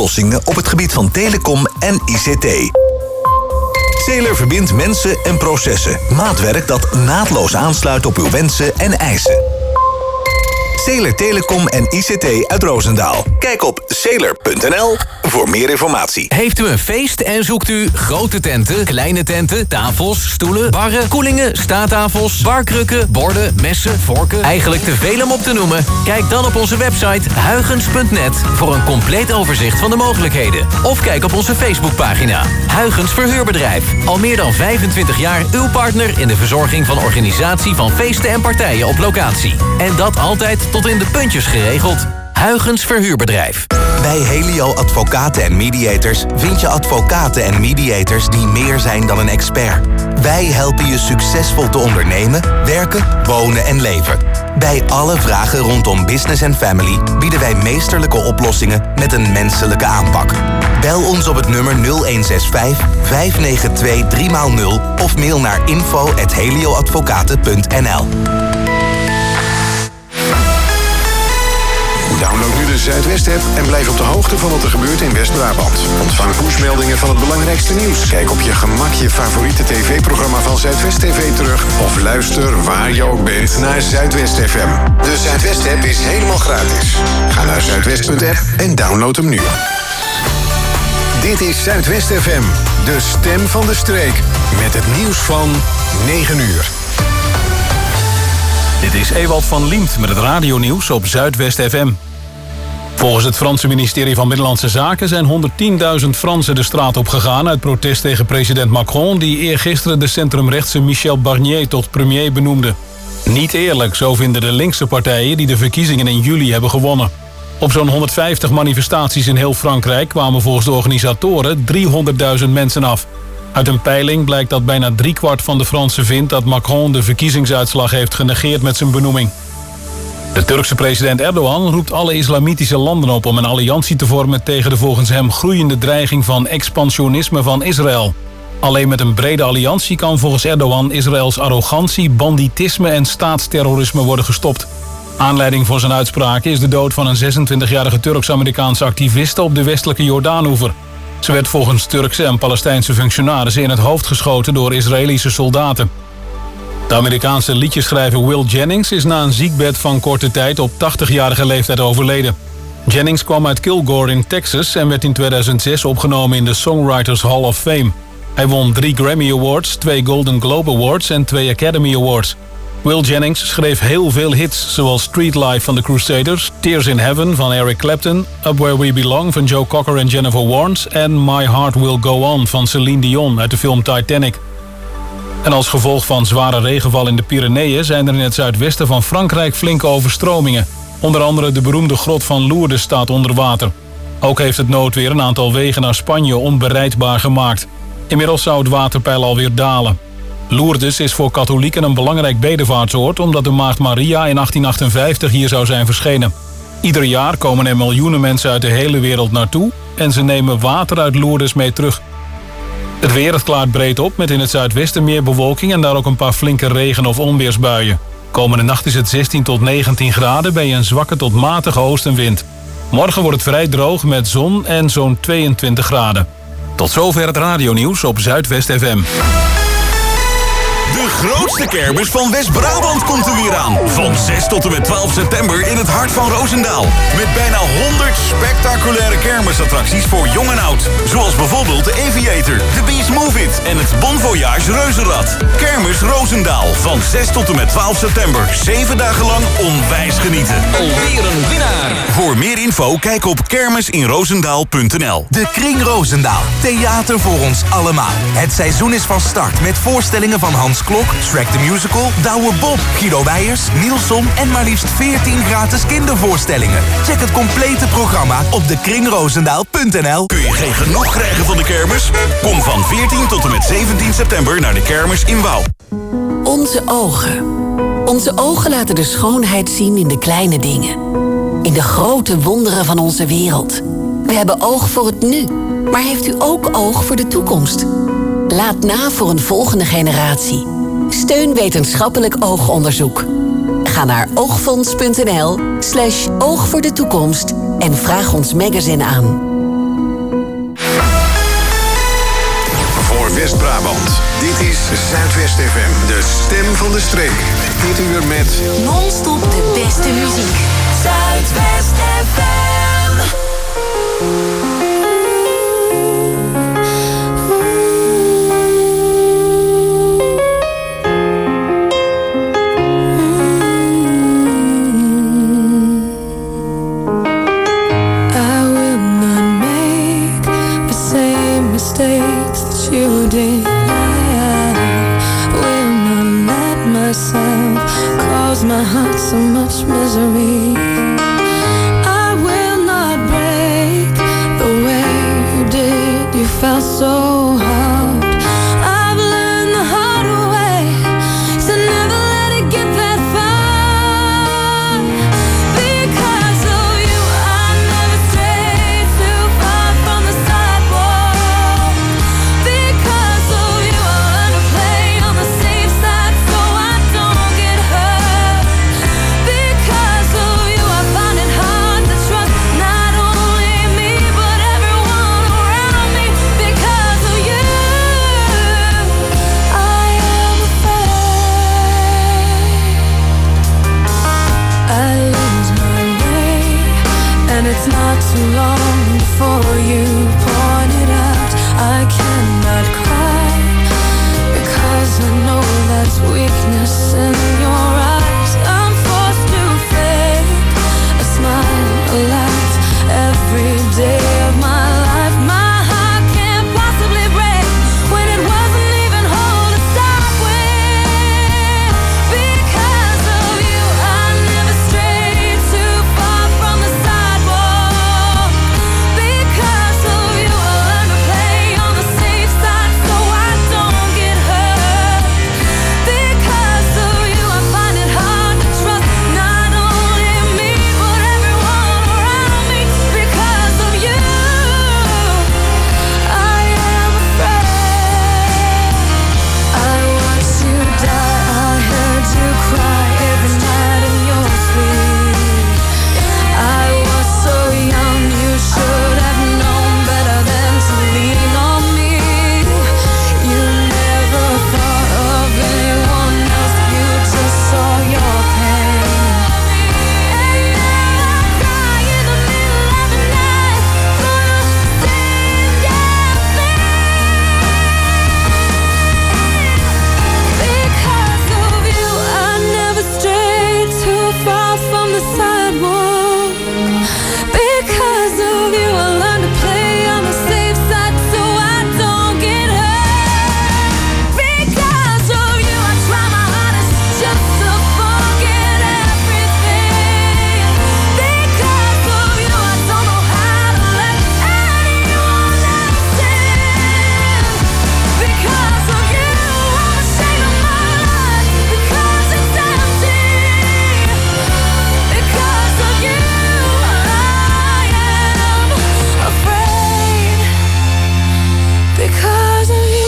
oplossingen op het gebied van telecom en ICT. Sailor verbindt mensen en processen. Maatwerk dat naadloos aansluit op uw wensen en eisen. Sailor Telecom en ICT uit Roosendaal. Kijk op sailor.nl voor meer informatie. Heeft u een feest en zoekt u grote tenten, kleine tenten, tafels, stoelen, barren, koelingen, staattafels, barkrukken, borden, messen, vorken? Eigenlijk te veel om op te noemen? Kijk dan op onze website huygens.net voor een compleet overzicht van de mogelijkheden. Of kijk op onze Facebookpagina. Huygens Verhuurbedrijf. Al meer dan 25 jaar uw partner in de verzorging van organisatie van feesten en partijen op locatie. En dat altijd tot in de puntjes geregeld. Huygens Verhuurbedrijf. Bij Helio Advocaten en Mediators vind je advocaten en mediators die meer zijn dan een expert. Wij helpen je succesvol te ondernemen, werken, wonen en leven. Bij alle vragen rondom business en family bieden wij meesterlijke oplossingen met een menselijke aanpak. Bel ons op het nummer 0165 592 3x0 of mail naar info@helioadvocaten.nl. Download nu de Zuidwest-app en blijf op de hoogte van wat er gebeurt in West-Brabant. Ontvang pushmeldingen van het belangrijkste nieuws. Kijk op je gemak je favoriete tv-programma van Zuidwest TV terug. Of luister waar je ook bent naar Zuidwest FM. De Zuidwest-app is helemaal gratis. Ga naar zuidwest.app en download hem nu. Dit is Zuidwest FM, de stem van de streek. Met het nieuws van 9 uur. Dit is Ewald van Liemt met het radionieuws op Zuidwest FM. Volgens het Franse ministerie van Binnenlandse Zaken zijn 110.000 Fransen de straat op gegaan uit protest tegen president Macron, die eergisteren de centrumrechtse Michel Barnier tot premier benoemde. Niet eerlijk, zo vinden de linkse partijen die de verkiezingen in juli hebben gewonnen. Op zo'n 150 manifestaties in heel Frankrijk kwamen volgens de organisatoren 300.000 mensen af. Uit een peiling blijkt dat bijna 3/4 van de Fransen vindt dat Macron de verkiezingsuitslag heeft genegeerd met zijn benoeming. De Turkse president Erdogan roept alle islamitische landen op om een alliantie te vormen tegen de volgens hem groeiende dreiging van expansionisme van Israël. Alleen met een brede alliantie kan volgens Erdogan Israëls arrogantie, banditisme en staatsterrorisme worden gestopt. Aanleiding voor zijn uitspraken is de dood van een 26-jarige Turks-Amerikaanse activiste op de westelijke Jordaanoever. Ze werd volgens Turkse en Palestijnse functionarissen in het hoofd geschoten door Israëlische soldaten. De Amerikaanse liedjeschrijver Will Jennings is na een ziekbed van korte tijd op 80-jarige leeftijd overleden. Jennings kwam uit Kilgore in Texas en werd in 2006 opgenomen in de Songwriters Hall of Fame. Hij won 3 Grammy Awards, 2 Golden Globe Awards en 2 Academy Awards. Will Jennings schreef heel veel hits, zoals Street Life van The Crusaders, Tears in Heaven van Eric Clapton, Up Where We Belong van Joe Cocker en Jennifer Warnes en My Heart Will Go On van Celine Dion uit de film Titanic. En als gevolg van zware regenval in de Pyreneeën zijn er in het zuidwesten van Frankrijk flinke overstromingen. Onder andere de beroemde grot van Lourdes staat onder water. Ook heeft het noodweer een aantal wegen naar Spanje onbereikbaar gemaakt. Inmiddels zou het waterpeil alweer dalen. Lourdes is voor katholieken een belangrijk bedevaartsoord omdat de Maagd Maria in 1858 hier zou zijn verschenen. Ieder jaar komen er miljoenen mensen uit de hele wereld naartoe en ze nemen water uit Lourdes mee terug. Het weer, het klaart breed op met in het zuidwesten meer bewolking en daar ook een paar flinke regen- of onweersbuien. Komende nacht is het 16 tot 19 graden bij een zwakke tot matige oostenwind. Morgen wordt het vrij droog met zon en zo'n 22 graden. Tot zover het radionieuws op Zuidwest FM. De grootste kermis van West-Brabant komt er weer aan. Van 6 tot en met 12 september in het hart van Roosendaal. Met bijna 100 spectaculaire kermisattracties voor jong en oud. Zoals bijvoorbeeld de Aviator, de Beast Move It en het Bon Voyage Reuzenrad. Kermis Roosendaal van 6 tot en met 12 september. 7 dagen lang onwijs genieten. Alweer een winnaar. Voor meer info kijk op kermisinroosendaal.nl. De Kring Roosendaal. Theater voor ons allemaal. Het seizoen is van start met voorstellingen van Hans Klok, Shrek the Musical, Douwe Bob, Guido Weijers, Nielson en maar liefst 14 gratis kindervoorstellingen. Check het complete programma op dekringroosendaal.nl. Kun je geen genoeg krijgen van de kermis? Kom van 14 tot en met 17 september naar de kermis in Wouw. Onze ogen. Onze ogen laten de schoonheid zien in de kleine dingen. In de grote wonderen van onze wereld. We hebben oog voor het nu. Maar heeft u ook oog voor de toekomst? Laat na voor een volgende generatie. Steun wetenschappelijk oogonderzoek. Ga naar oogfonds.nl/oog voor de toekomst en vraag ons magazine aan. Zuidwest FM, de stem van de streek. Dit uur met non-stop de beste muziek. Zuidwest FM. Mistakes that you did, I will not let myself cause my heart so much misery. I will not break the way you did. You felt so hard. I've learned the hard way to never let it get that far. Because of you, I never strayed too far from the sidewalk. Because of you, I learned to play on the safe side so I don't get hurt. Because of you, I find it hard to trust not only me but everyone around me. Because of you, I am afraid I lose my way, and it's not too long before you point it out. I cannot cry because I know that's weakness in your eyes. I'm forced to fake a smile, a laugh every day of my life. My heart can't possibly break when it wasn't even whole to start with. Because of you, I never strayed too far from the sidewalk. Because of you, I learned to play on the safe side so I don't get hurt. Because of you, I find it hard to trust not only me but everyone around me. Because of you, I am afraid. I watched you die, I heard you cry every night in your sleep. I was so young, you should have known better than to lean on me. You never thought of anyone else, you just saw your pain. And now I cry in the middle of the night for the same damn thing. Because of you, I never strayed too far from the sidewalk. Because of you, I learned to play on the safe side so I don't get hurt. Because of you, I try my hardest just to forget everything. Because of you, I don't know how to let anyone else in. Because of you, I'm ashamed of my life because it's empty. Because of you, I am afraid. Because of you,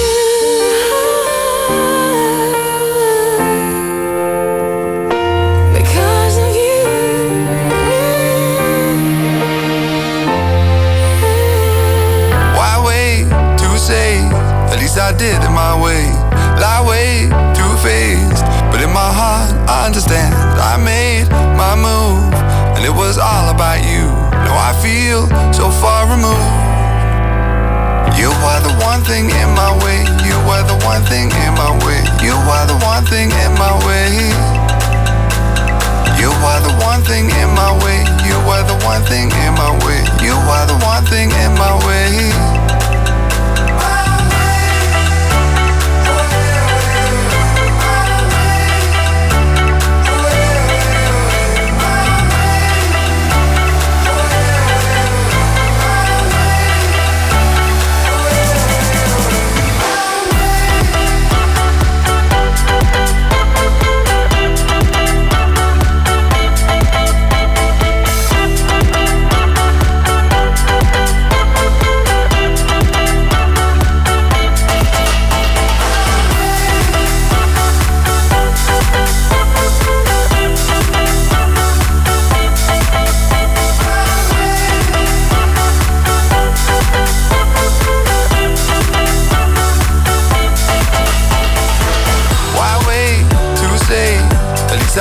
because of you. Why wait to say? At least I did it my way. Lie way too faced, but in my heart I understand. I made my move, and it was all about you. Now I feel so far removed. You were the one thing in my way. You were the one thing in my way. You were the one thing in my way. You were the one thing in my way. You were the one thing in my way. You were the one thing in my way.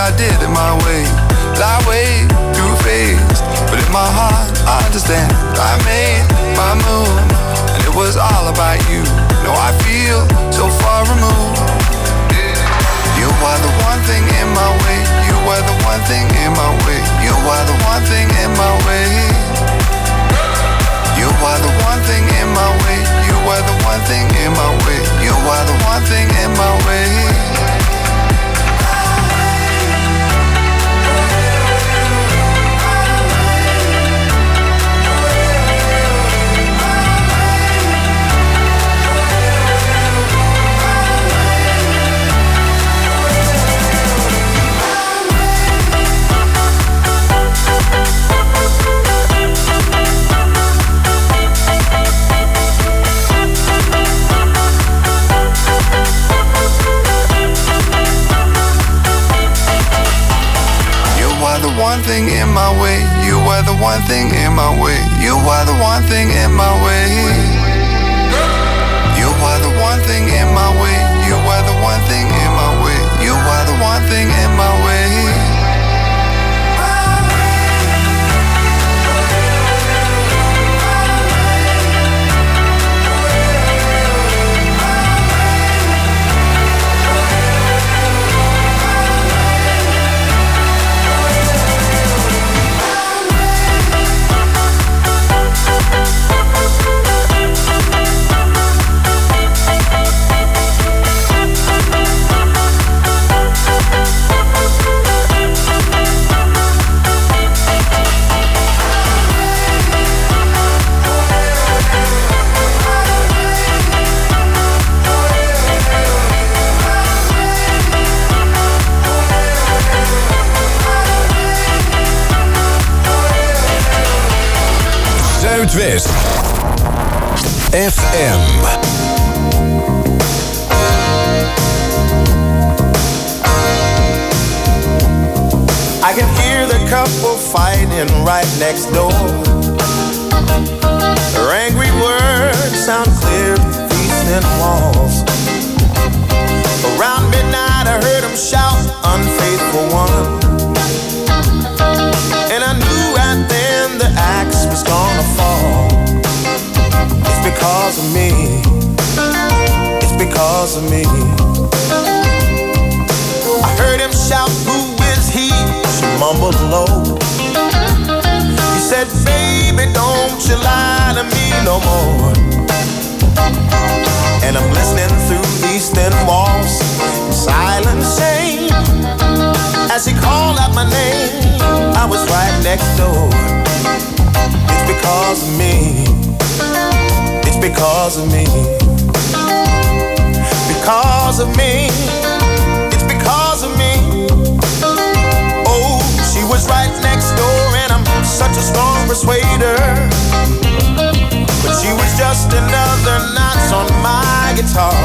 I did it my way. Lie way too faced, but in my heart I understand. I made my move, and it was all about you. No, I feel so far removed. You were the one thing in my way. You were the one thing in my way. You were the one thing in my way. You were the one thing in my way. You were the one thing in my way. You were the one thing in my way. The one thing in my way. You were the one thing in my way. You were the one thing in my way. You were the one thing in my way. You were the one thing in my way. You were the one thing in my way. Zuidwest FM. I can hear the couple fighting right next door. Their angry words sound clear through these thin walls. Around midnight I heard them shout, unfaithful one. And I knew right then the axe was gonna fall. It's because of me. It's because of me. I heard him shout, who is he? She mumbled low. He said, baby, don't you lie to me no more. And I'm listening through these thin walls in silent shame. As he called out my name, I was right next door. It's because of me. It's because of me. Because of me. It's because of me. Oh, she was right next door, and I'm such a strong persuader. But she was just another notch on my guitar.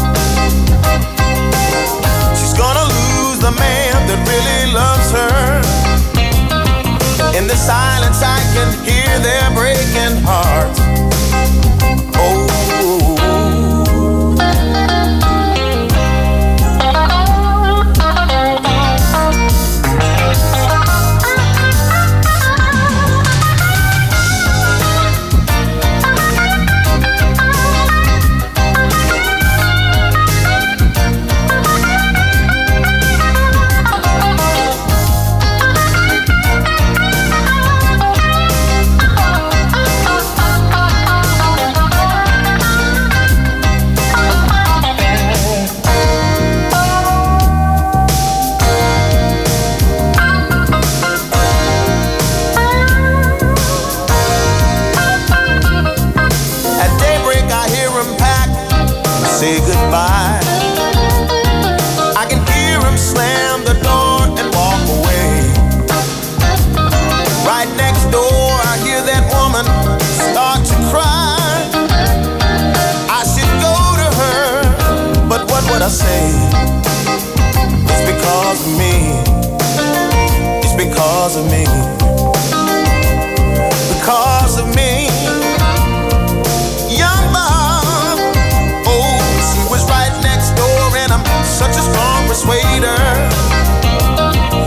She's gonna lose the man that really loves her. In the silence I can hear their breaking hearts. Oh, say goodbye. I can hear him slam the door and walk away. Right next door I hear that woman start to cry. I should go to her, but what would I say? It's because of me. It's because of me. Because of me. Such a strong persuader.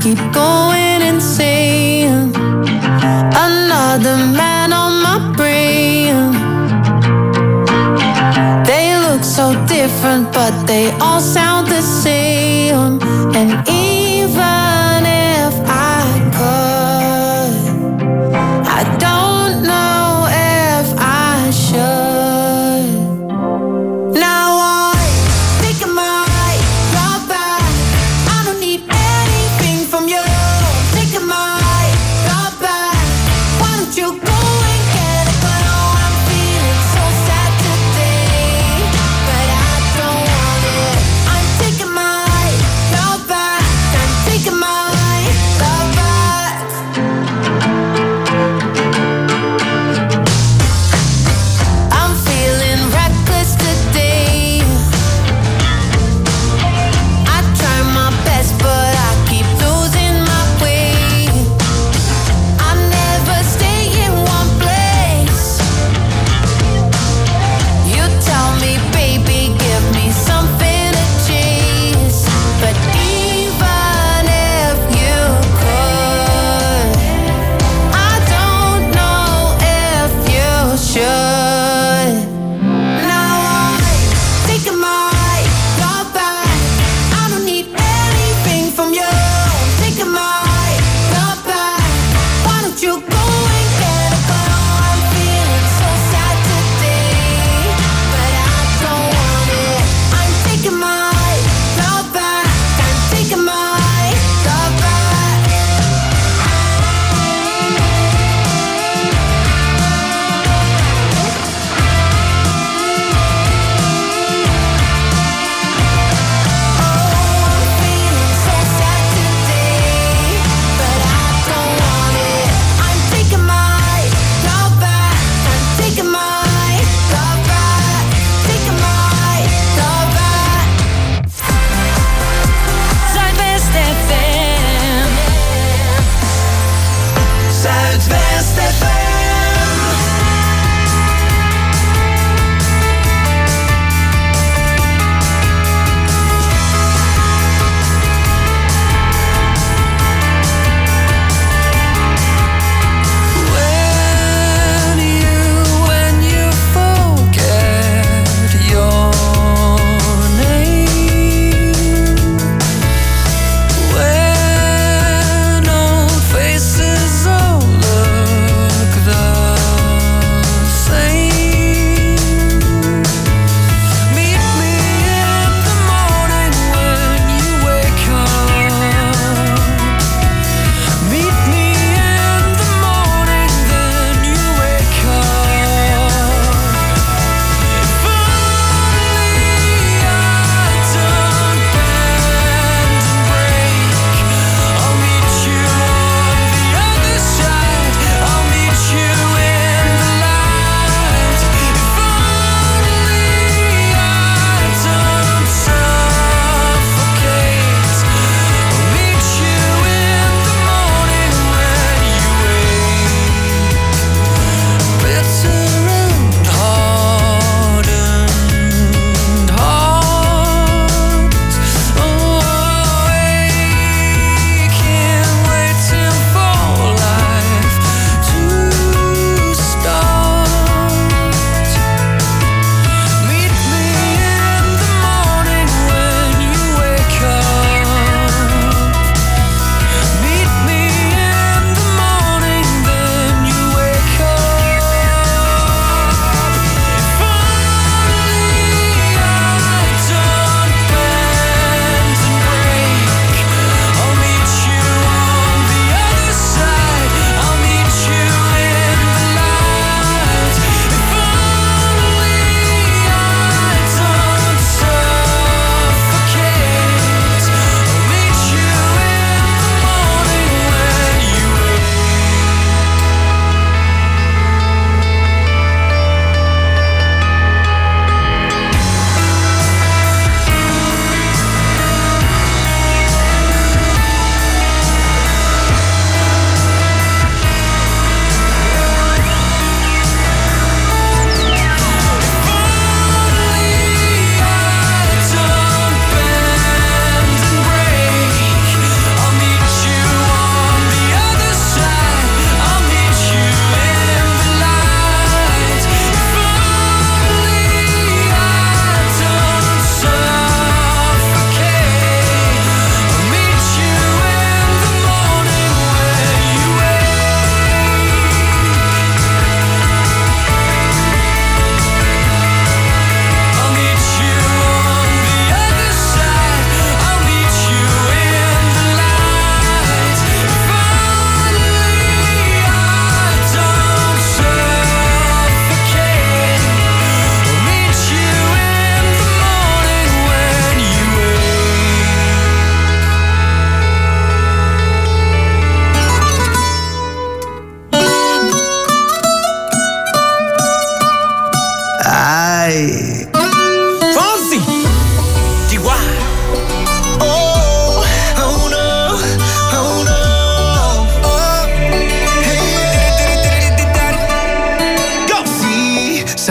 keep going insane. Another man on my brain. They look so different, but they all sound the same. And even if I could, I don't know if I should. Now I think I might drop back. I don't need anything from you. Think I might drop back. Why don't you go and get it? But oh, I'm feeling so sad today. But I don't want it. I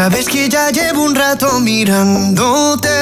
Sabes que ya llevo un rato mirándote.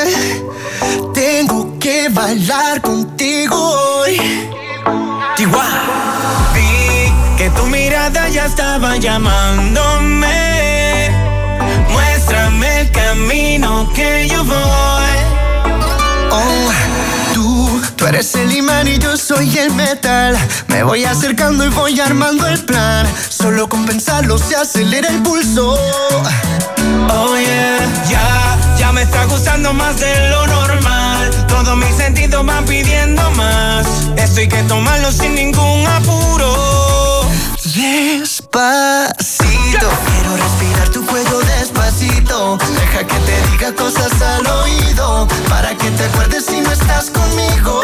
Tengo que bailar contigo hoy. Chihuahua. Vi que tu mirada ya estaba llamándome. Muéstrame el camino que yo voy. Oh, tú eres el imán y yo soy el metal. Me voy acercando y voy armando el plan. Solo con pensarlo se acelera el pulso. Oh yeah, ya me está gustando más de lo normal. Todos mis sentidos van pidiendo más. Esto hay que tomarlo sin ningún apuro. Despacito, quiero respirar tu cuello despacito. Deja que te diga cosas al oído, para que te acuerdes si no estás conmigo.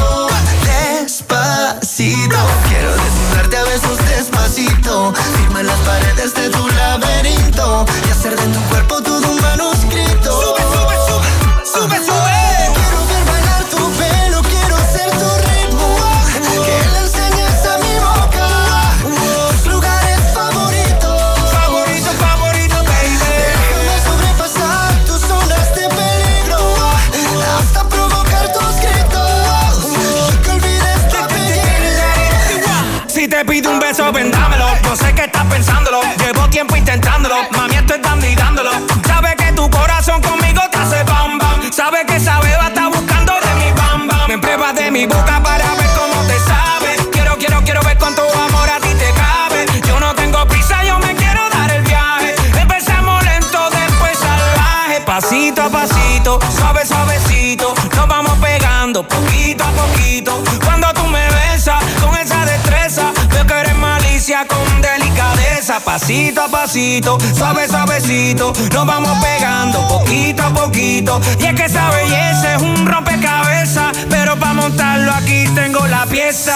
Despacito, quiero desnudarte a besos despacito. Firma en las paredes de tu laberinto y hacer de tu cuerpo todo un manuscrito. Sube, sube, sube, sube, sube. Quiero ver bailar tu pelo, quiero ser tu ritmo. Que le enseñes a mi boca tus lugares favoritos. Favorito, favorito, baby. Déjame sobrepasar tus zonas de peligro hasta provocar tus gritos y que olvides tu apellido. Si te pido un beso, vendámelo. Yo sé que estás pensándolo. Llevo tiempo intentándolo. Mami, estoy dando y dándolo. Sabes que tu corazón conmigo te hace bam bam. Sabes que esa beba está buscando de mi bam bam. Me pruebas de mi boca para ver cómo te sabe. Quiero ver cuánto amor a ti te cabe. Yo no tengo prisa, yo me quiero dar el viaje. Empezamos lento, después salvaje. Pasito a pasito, suave, suavecito. Nos vamos pegando poquito a poquito. Cuando tú me besas con esa destreza, veo que eres malicia con delicadeza. Pasito a pasito, suave, suavecito. Nos vamos pegando poquito a poquito. Y es que esa belleza es un rompecabezas, pero para montarlo aquí tengo la pieza.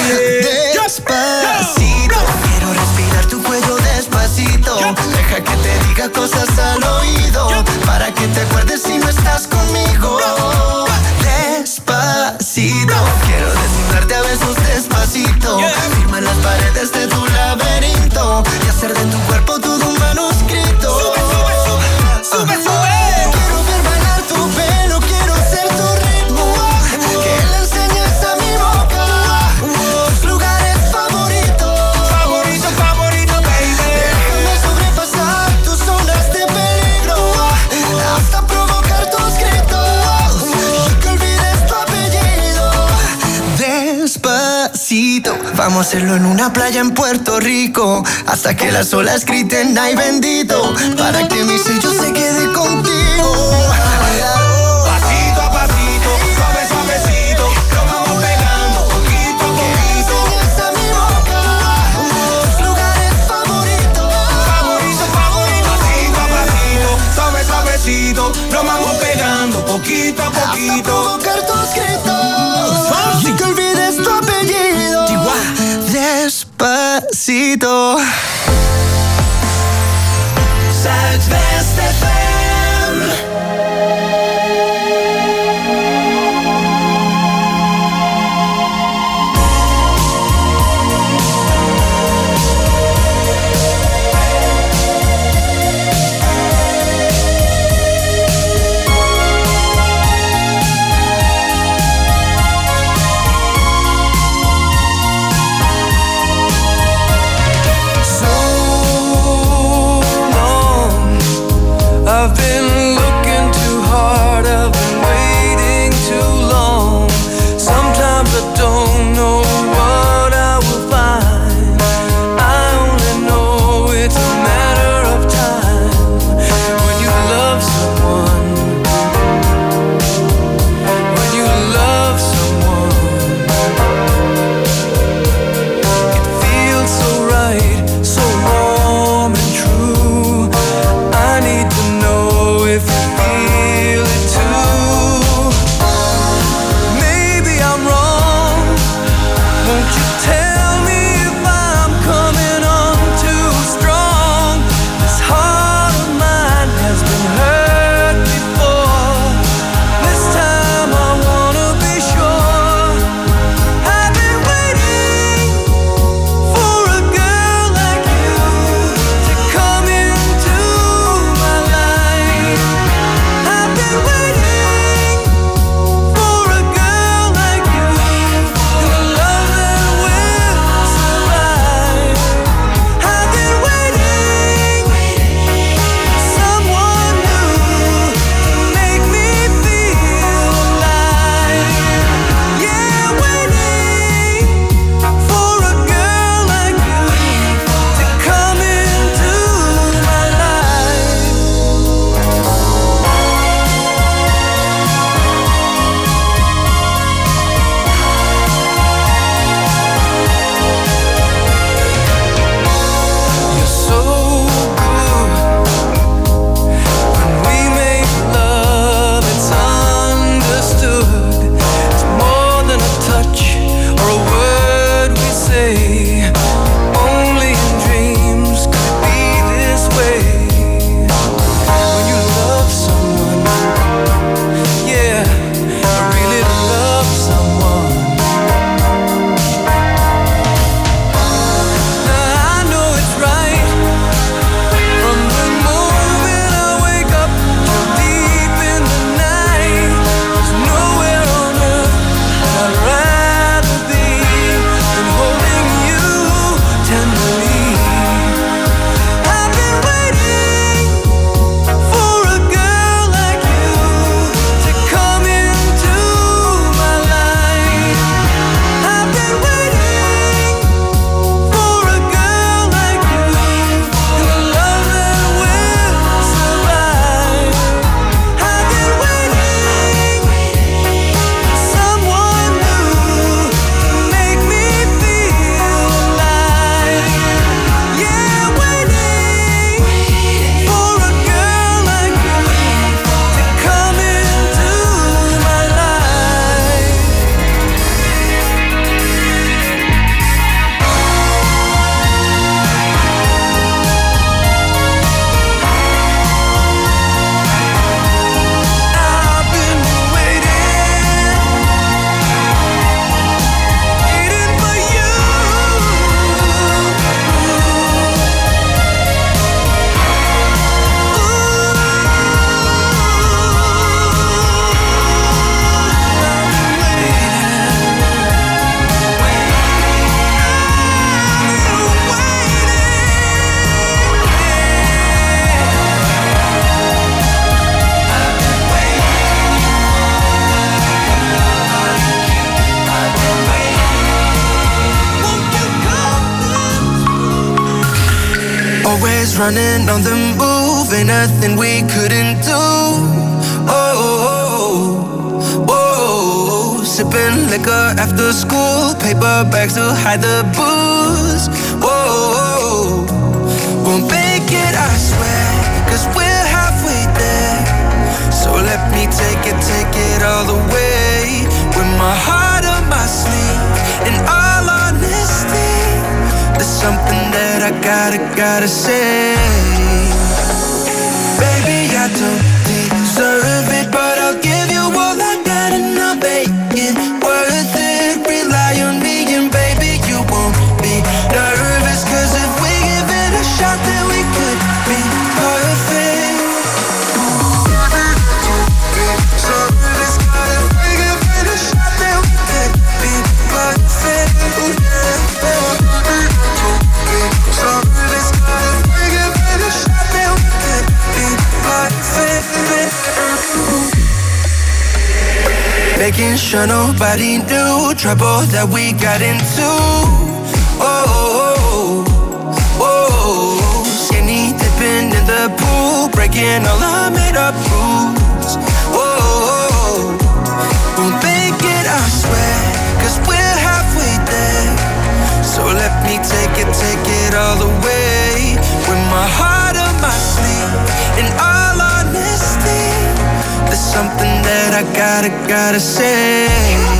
Despacito, quiero respirar tu cuello despacito. Deja que te diga cosas al oído, para que te acuerdes si no estás conmigo. Despacito, quiero desnudarte a besos despacito. Firma en las paredes de tu laberinto y hacer de tu cuerpo todo un manuscrito. Sube, sube, sube, sube, sube. Quiero ver bailar tu pelo, quiero ser tu ritmo. Que le enseñes a mi boca tus lugares favoritos. Favorito, favorito, baby. Déjame sobrepasar tus zonas de peligro hasta provocar tus gritos y que olvides tu apellido. Despacito, vamos a hacerlo en una playa en Puerto Rico, hasta que las olas griten ay bendito, para que mi sello se quede contigo. Pasito a pasito, suave, suavecito. Nos vamos pegando poquito a poquito. Enseñas a mi boca tus lugares favoritos. Favorito, favorito. Pasito a pasito, suave, suavecito. Nos vamos pegando poquito a Hasta poquito. provocar tus gritos y que olvides tu apellido. Despacito. Zuidwest FM. running on the move, ain't nothing we couldn't do. Sipping liquor after school, paper bags to hide the booze. Won't make it, I swear, 'cause we're halfway there. So let me take it all the way. With my heart on my sleeve, in all honesty, there's something that I gotta say. Baby, I don't deserve it, but I'll give you all I got and I'll make it worth it. Rely on me and baby, you won't be nervous, 'cause if we give it a shot, then we could be perfect. Making sure nobody knew trouble that we got into. Skinny dipping in the pool, breaking all our made up rules. We'll make it, I swear, 'cause we're halfway there. So let me take it all the way. With my heart on my sleeve, in all honesty, there's something that I gotta say.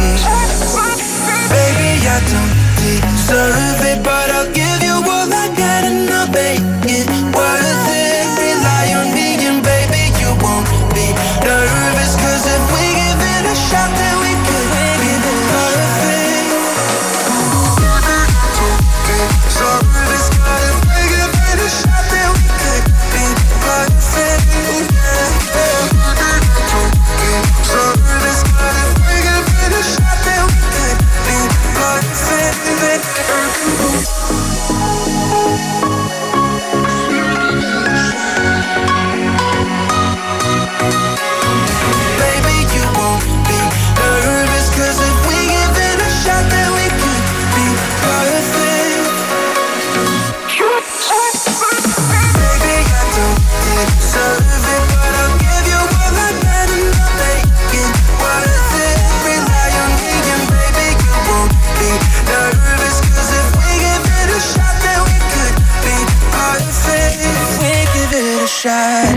Baby, I don't deserve it, but I'll give you all I got and I'll make it worth it. Rely on me and baby, you won't be nervous, 'cause if we give it a shot, then we could be perfect. So if we give it a shot, then we could be perfect. So if we give it a shot, then we could be perfect. Baby, you won't be nervous, 'cause if we give it a shot, then we could be perfect. Baby, I don't deserve it, but I'll give you all I got and I'll make it worth it. Rely on me and baby, you won't be nervous, 'cause if we give it a shot, then we could be perfect. If we give it a shot.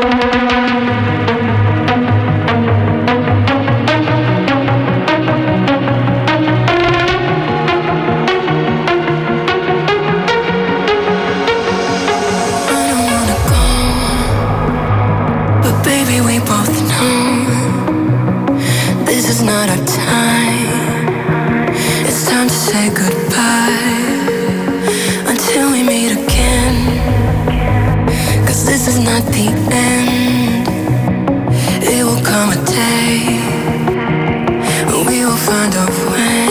Not our time. It's time to say goodbye until we meet again. 'Cause this is not the end. It will come a day when we will find our way.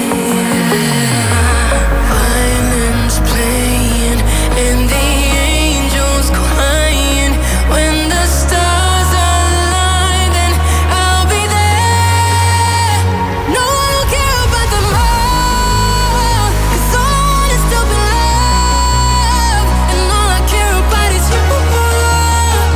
Violins playing and the angels crying. When the stars align, then I'll be there. No one will care about them all, 'cause all I want is to be loved, and all I care about is you.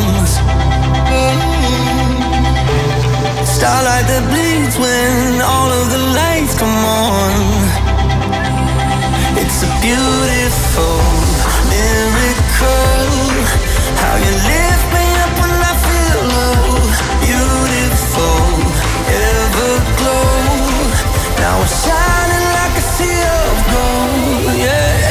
bones. Starlight that bleeds when all of the lights come on. It's a beautiful miracle. How you lift me up when I feel low. Beautiful, everglow. Now we're shining like a sea of gold. Yeah.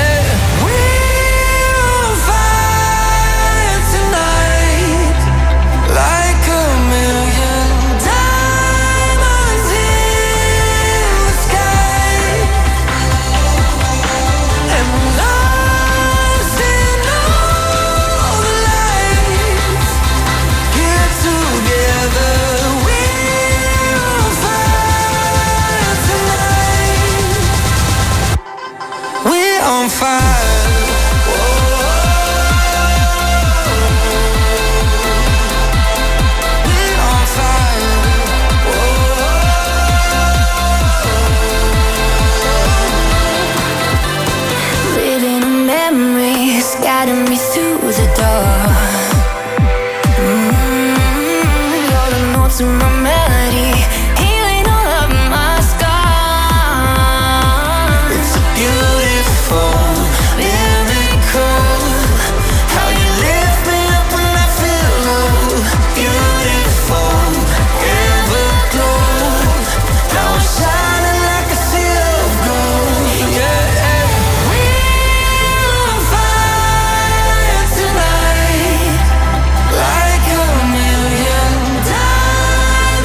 On fire. We're on fire. Living in memories, guiding me through the dark. All the notes in my melody, healing all of my scars. It's a beautiful miracle. How you lift me up when I feel low. Beautiful, everglow. Now I'm shining like a sea of gold. Yeah. We're on fire tonight, like a million diamonds.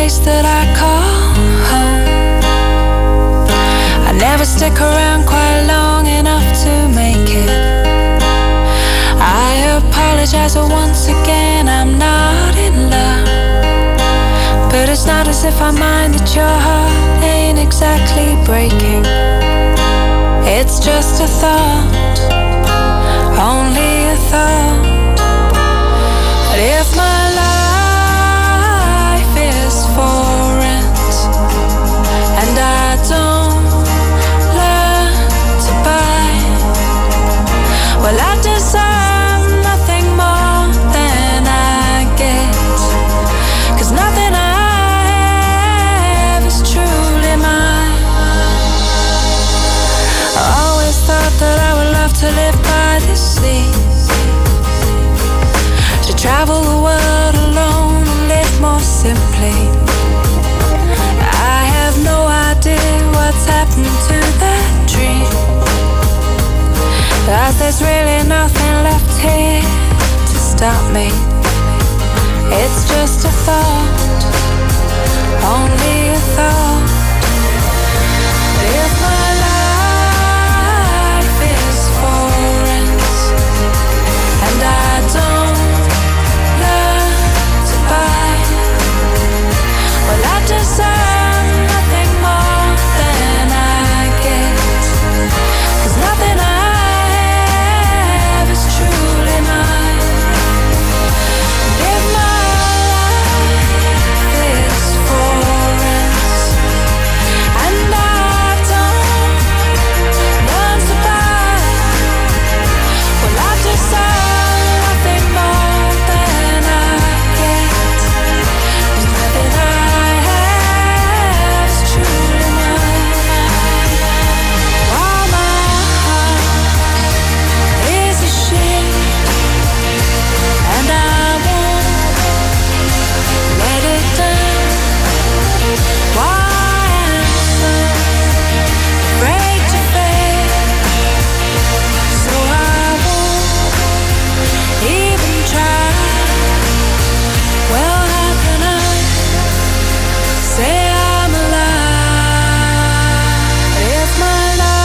place that I call home. I never stick around quite long enough to make it. I apologize, but once again I'm not in love. But it's not as if I mind that your heart ain't exactly breaking. It's just a thought, only a thought. But if my life is for rent and I don't learn to buy, well, I deserve nothing more than I get. 'Cause nothing I have is truly mine. I always thought that I would love to live by the sea, to travel the world alone and live more simply. I have no idea what's happened to that dream, 'cause there's really nothing left here to stop me. It's just a thought, only a thought. If my life is for rent and I don't learn to buy, well, I deserve nothing more than I get. 'Cause nothing I have is truly mine. If my life is for rent and I don't learn to buy, well, I deserve nothing more than I get. 'Cause nothing I have is truly mine. While my heart is a ship and I won't let it down, why am I so afraid to fail? So I won't even try. Well, how can I say I'm alive if my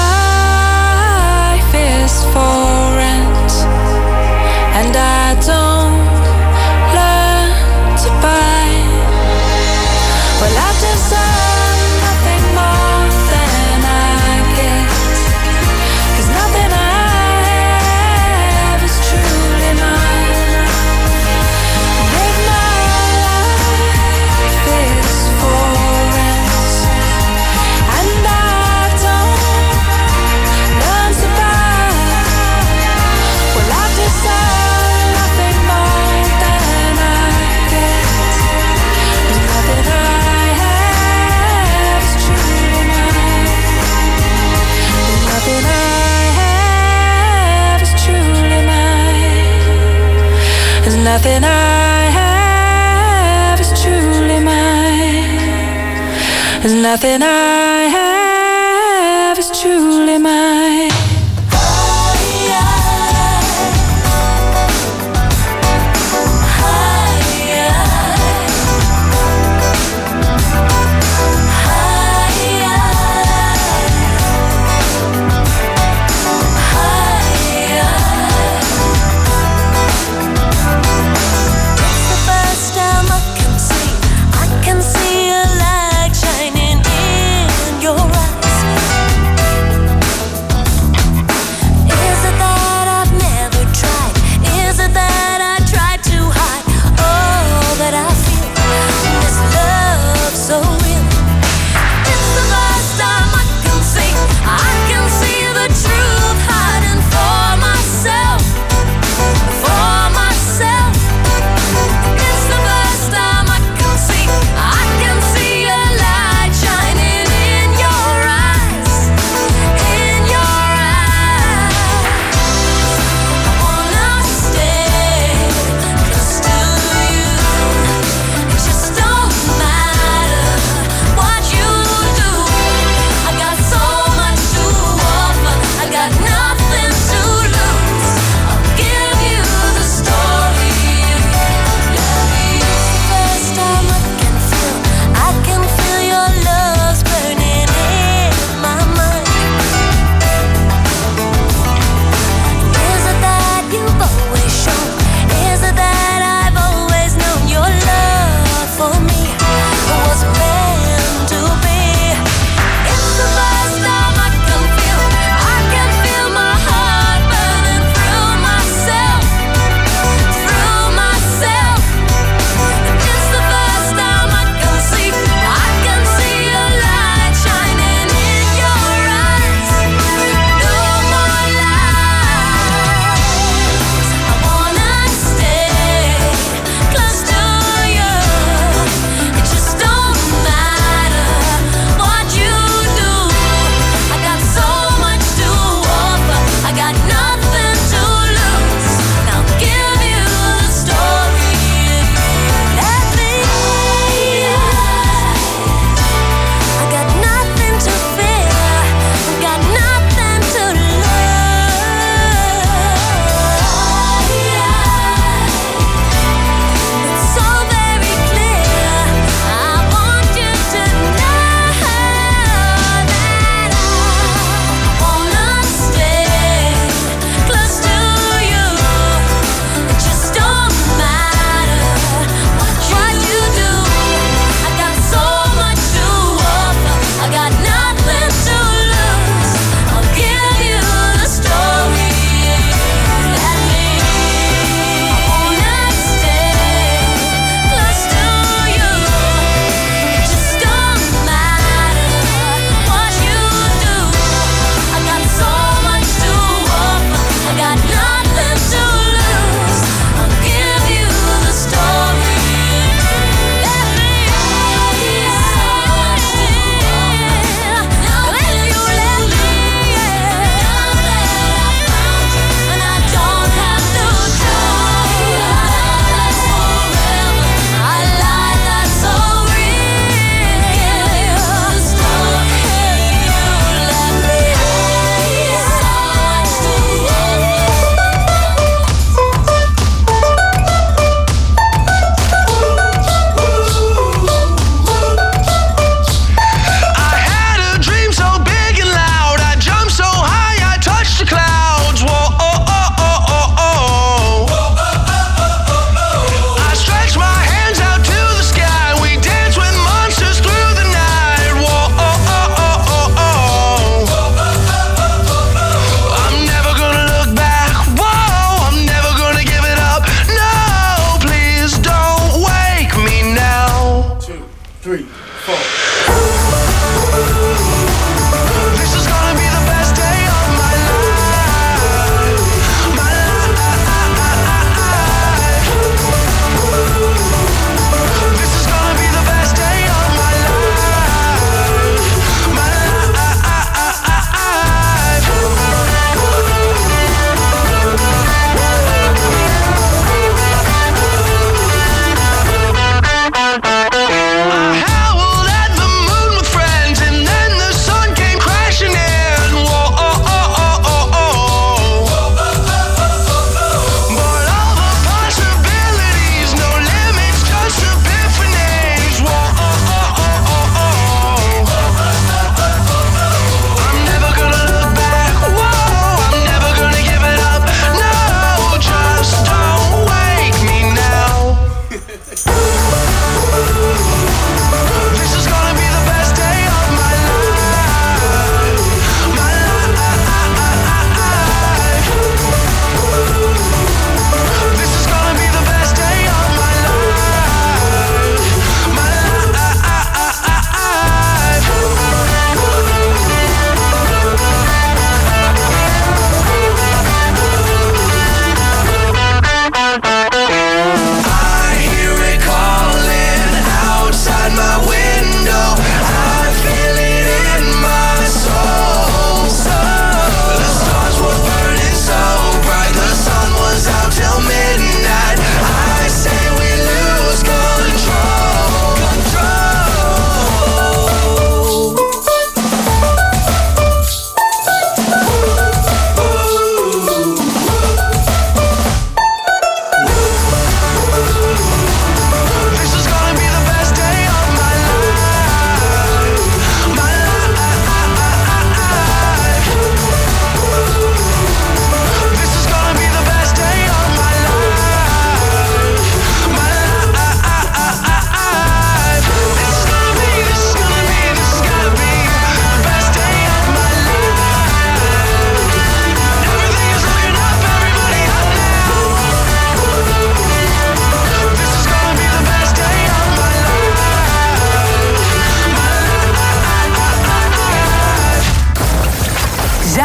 life is for rent and I don't learn to buy? Well, I deserve nothing more than I get. 'Cause nothing I have is truly mine. If my life is for rent and I don't learn to buy, well, I deserve nothing more than I get. 'Cause nothing I have is truly mine. Nothing I have is truly mine. There's nothing I have is truly mine. There's nothing I have is truly mine. It's the first time I can see a light shining in your eyes.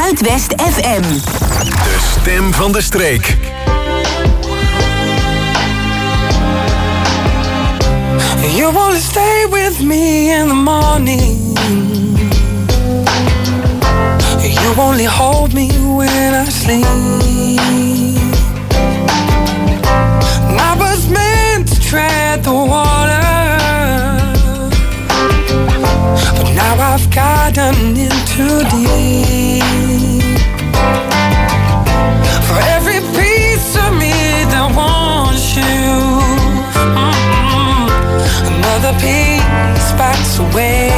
Zuidwest FM. De stem van de streek. You wanna stay with me in the morning. You only hold me when I sleep. I was meant to tread the water, but now I've gotten in too deep. For every piece of me that wants you, another piece backs away.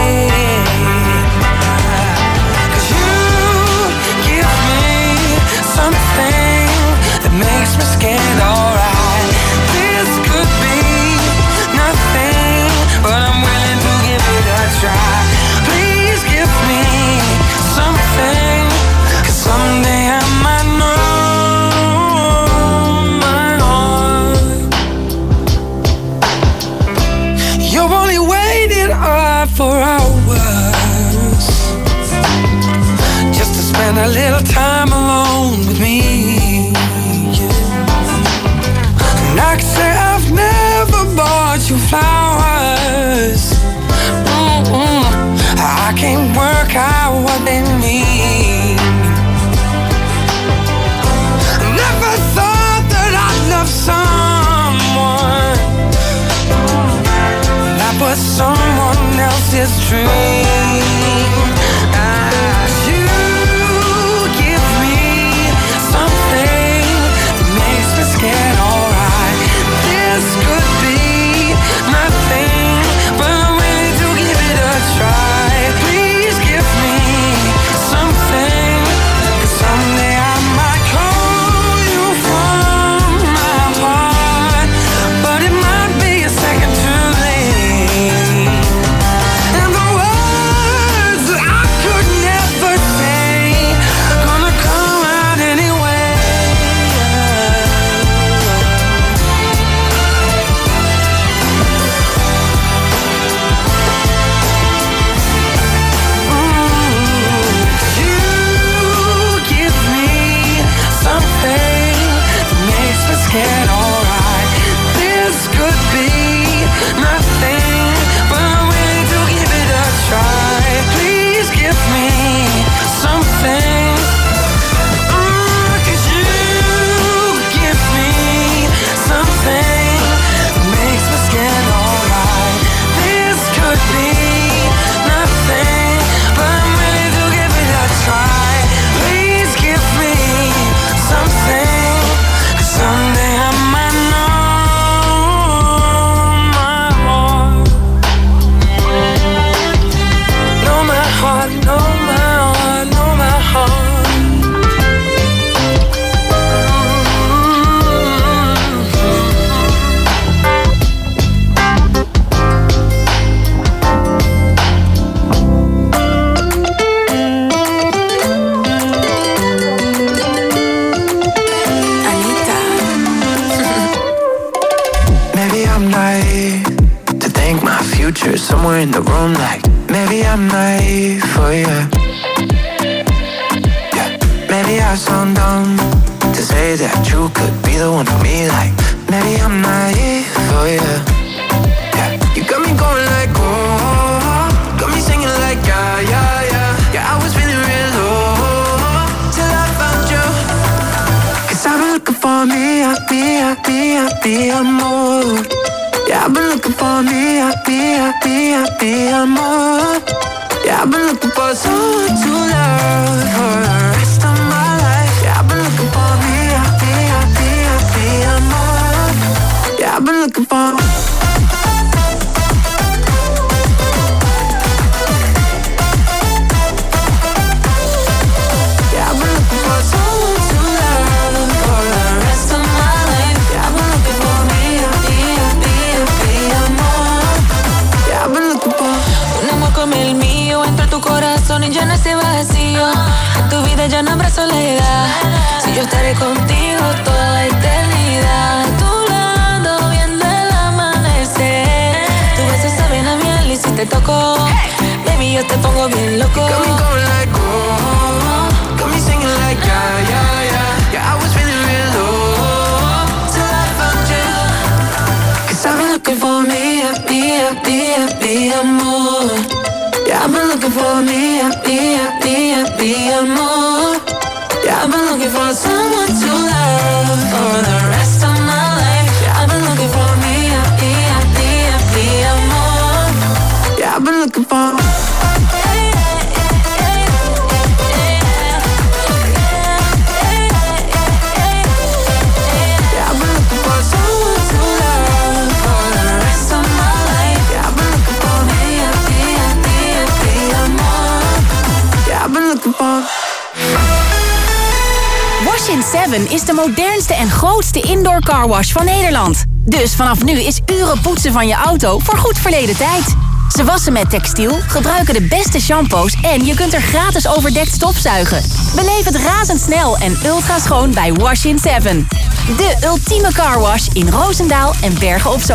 'Cause you give me something that makes me scared, alright. This could be nothing, but I'm willing to give it a try. Please give me something, 'cause someday I might know my heart. You've only waited up for hours just to spend a little time alone with me. And I can say I've never bought you flowers. I can't work out what they mean. Never thought that I'd love someone that was someone else's dream. You give me something that makes me scared, alright. This could be nothing, but I'm willing to give it a try. Please give me something, 'cause someday I might call you from my heart, but it might be a second too late. And the words that I could never say gonna come out anyway. You give me something that makes me scared, alright. This could be nothing, but I'm willing to give it a try. Please give me something, 'cause you give me something that makes me scared, alright. This could be nothing, but I'm willing to give it a try. Please give me something, 'cause someday I might know my heart. Know my heart, know my heart, know my heart. Maybe I'm naive to think my future's somewhere in the room. Like, maybe I'm naive for you. Yeah. Maybe I sound dumb to say that you could be the one for me. Like, maybe I'm naive for you. Yeah. You got me going like, oh, got me singing like, yeah, yeah, yeah. Yeah, I was feeling real low till I found you. 'Cause I've been looking for me, more. Yeah, I've been looking for me, more. Yeah, I've been looking for someone to love for the rest of my life. Yeah, I've been looking for me, more. Yeah, I've been looking for. Yeah, I've been looking for someone to love for the rest of my life. Yeah, I've been looking for me, more. Yeah, I've been looking for. Un amor como el mío entra a tu corazón y llena ese vacío. En tu vida ya no habrá soledad. Si yo estaré contigo toda la eternidad. A tu lado viendo el amanecer. Tus besos saben a miel y si te toco, baby, yo te pongo bien loco. Got me going like, oh, got me looking for me, more. Yeah, I've been looking for me, more. Yeah, I've been looking for someone to love for the rest of my life. Yeah, I've been looking for me, more. Yeah, I've been looking for. Wash-in 7 is de modernste en grootste indoor carwash van Nederland. Dus vanaf nu is uren poetsen van je auto voorgoed verleden tijd. Ze wassen met textiel, gebruiken de beste shampoos en je kunt er gratis overdekt stofzuigen. Beleef het razendsnel en ultra schoon bij Wash-in 7. De ultieme carwash in Roosendaal en Bergen op Zoom.